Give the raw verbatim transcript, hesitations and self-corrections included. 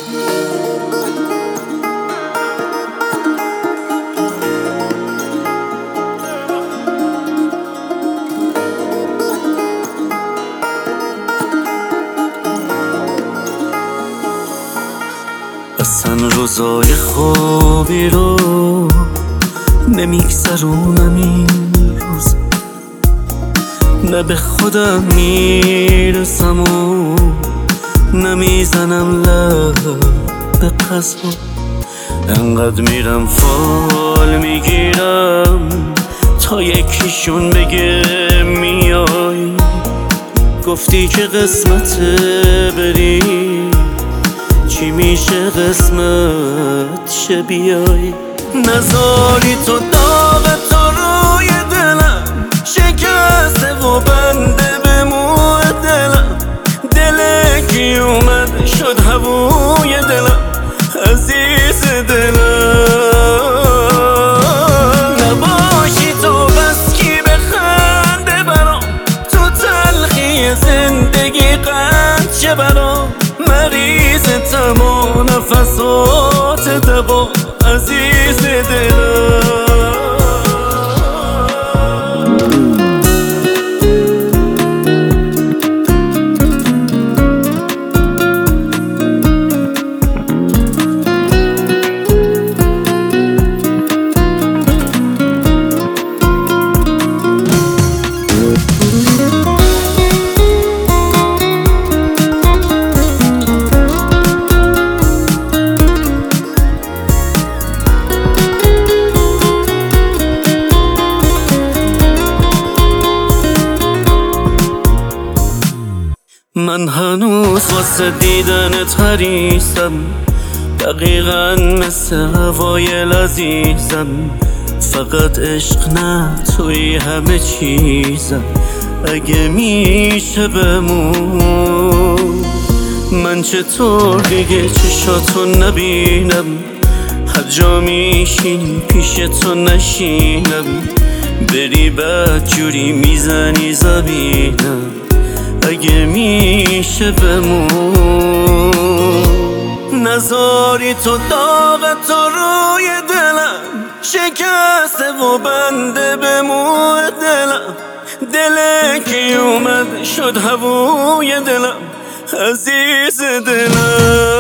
اصلا روزای خوبی رو نمیگذرونم این روز، نه به خودم میرسم و نمیزنم لب به قصد، انقدر میرم فال میگیرم تا یکیشون بگه میای. گفتی که قسمته بری، چی میشه قسمت شه بیای. نذاری تو داغ تو روی دلم شکسته و بنده به موی دلم، دل کی اومد شد هوای دلم عزیز دلم. نباشی تو بس کی بخنده برام، تو تلخی زندگی قند شه برام، مریض تمام نفسات دوا عزیز دلم. من هنوز واسه دیدنت حریصم، دقیقا مثل هوای لذیذم، فقط عشق نه توی همه چیزم، اگه میشه بمون. من چطور دیگه چشاتو نبینم، هر جا میشینی پیش تو نشینم، بری بد جوری میزنی زبینم، اگه میشه بمون. نذاری تو داغ تو روی دلم شکسته و بنده به موی دلم، دل کی اومد شد هوای دلم عزیز دلم.